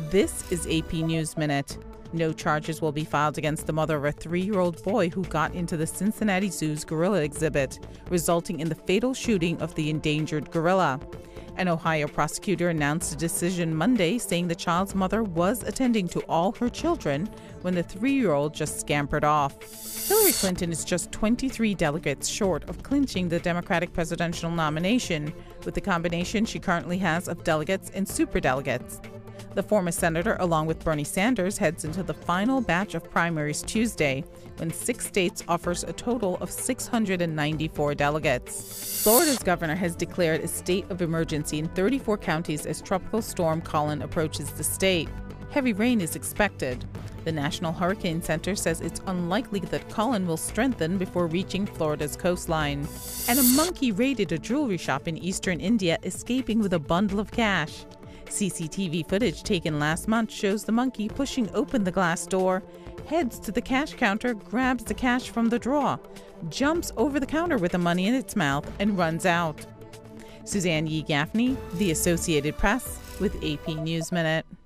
This is AP News Minute. No charges will be filed against the mother of a 3-year-old boy who got into the Cincinnati Zoo's gorilla exhibit, resulting in the fatal shooting of the endangered gorilla. An Ohio prosecutor announced a decision Monday saying the child's mother was attending to all her children when the 3-year-old just scampered off. Hillary Clinton is just 23 delegates short of clinching the Democratic presidential nomination, with the combination she currently has of delegates and superdelegates. The former senator, along with Bernie Sanders, heads into the final batch of primaries Tuesday, when 6 states offers a total of 694 delegates. Florida's governor has declared a state of emergency in 34 counties as Tropical Storm Colin approaches the state. Heavy rain is expected. The National Hurricane Center says it's unlikely that Colin will strengthen before reaching Florida's coastline. And a monkey raided a jewelry shop in eastern India, escaping with a bundle of cash. CCTV footage taken last month shows the monkey pushing open the glass door, heads to the cash counter, grabs the cash from the drawer, jumps over the counter with the money in its mouth, and runs out. Suzanne Yee Gaffney, The Associated Press, with AP News Minute.